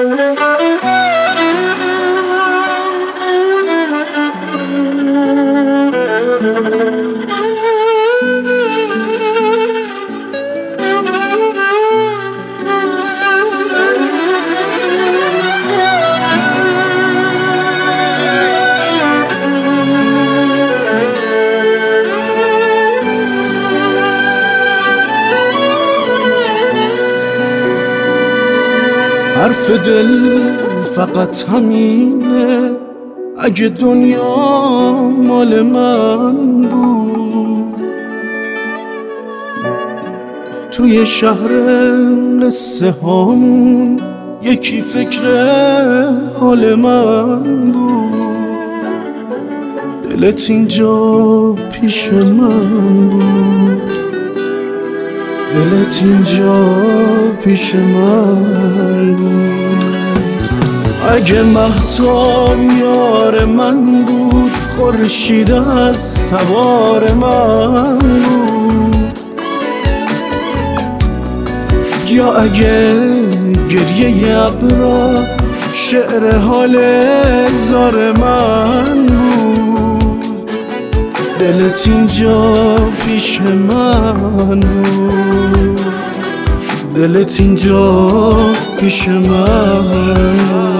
حرف دل فقط همینه، اگه دنیا مال من بود، توی شهر قصه هامون یکی فکر حال من بود. دلت اینجا پیش من بود، دلت اینجا پیش من بود. اگه مهتاب یار من بود، خورشید از تبار من بود. یا اگه گریه ابرا شعر حال زار من بود، دلت اینجا پیش من بود، دلت اینجا پیش من.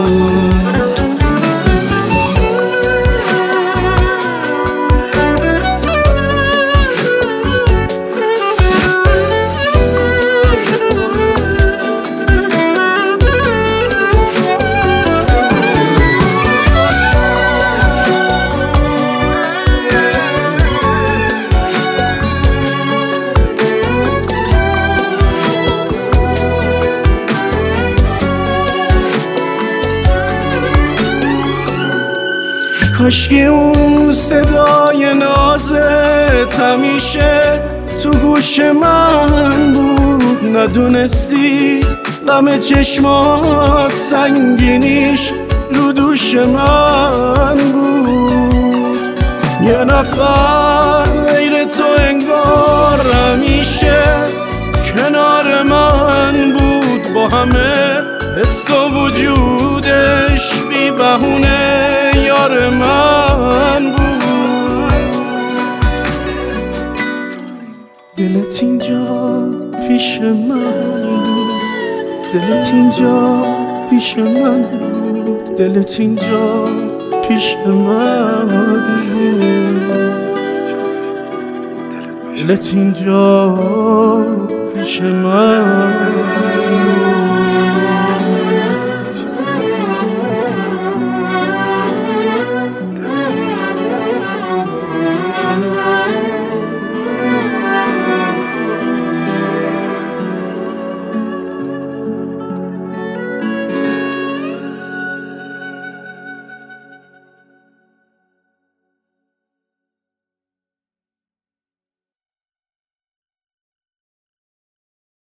کاشکی اون صدای نازت همیشه تو گوش من بود، ندونستی غم چشمات سنگینیش رو دوش من بود. یه نفر غیر تو انگار همیشه کنار من بود، با همه حس و وجودش بی بهونه یار من بود. دلت اینجا پیش من بود، دلت اینجا پیش من بود، دلت اینجا پیش من بود، دلت اینجا پیش من.